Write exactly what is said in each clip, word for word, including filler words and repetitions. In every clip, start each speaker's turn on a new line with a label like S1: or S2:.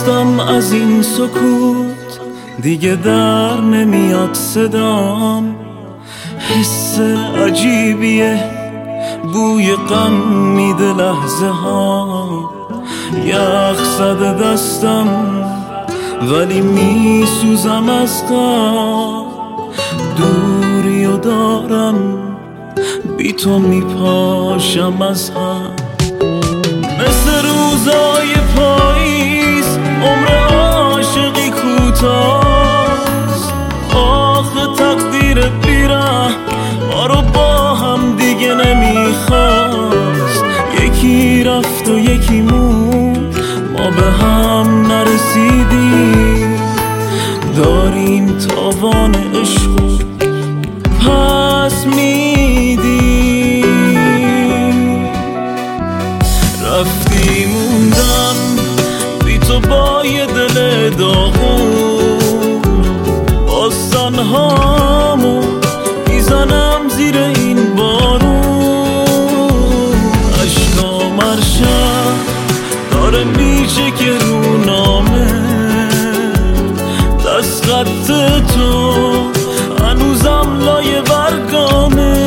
S1: خستم از این سکوت، دیگه در نمیاد صدام. حس عجیبیه، بوی غم میده لحظه ها. یخ زده دستم ولی میسوزم از غم. دوری و دارم بی تو میپاشم از هم. مثل روزای پاییز عمر عاشقی کوتاست. آخه تقدیر بیره ما رو با هم دیگه نمیخواست. یکی رفت و یکی موند، ما به هم نرسیدیم. داریم تاوان عشق پس میدیم. رفتی موندم بی تو با یه دل داغون. باز تنهامو میزنم زیر این بارون. عشقام هر شب داره میشه که رو نامه. دست خط تو هنوزم لایه برگامه.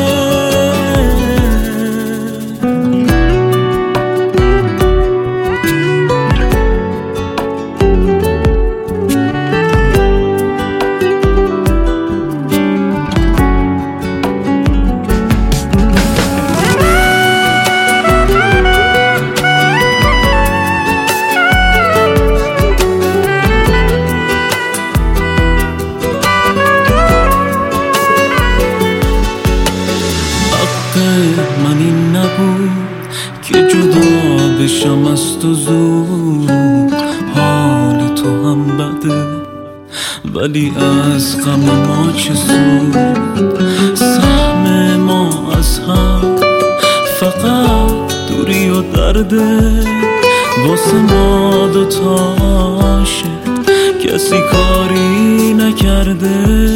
S1: من این نبود که جدا بشم از تو زود. حال تو هم بده ولی از غم ما چه سود. سهم ما از هم فقط دوری و درده. واسه ما دوتاشه کسی کاری نکرده.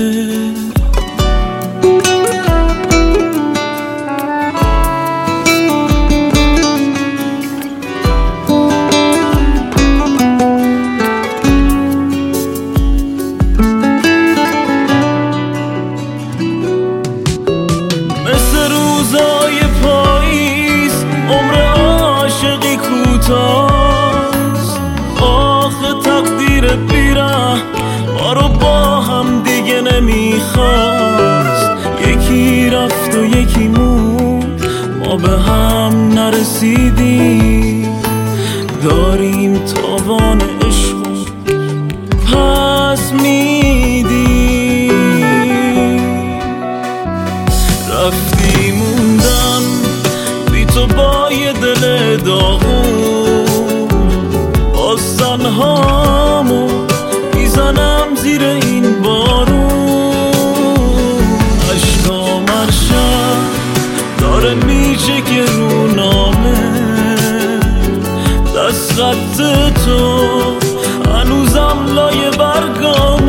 S1: آخه تقدیر بیره ما رو با هم دیگه نمیخواست. یکی رفت و یکی موند، ما به هم نرسیدیم. داریم تاوان عشق پس میدیم. رفتی موندم بی تو با یه دل داغون. باز تنهامو میزنم زیر این بارون. عشقام هر شب داره میشه که رو نامه. دست خط تو هنوزم لایه برگام.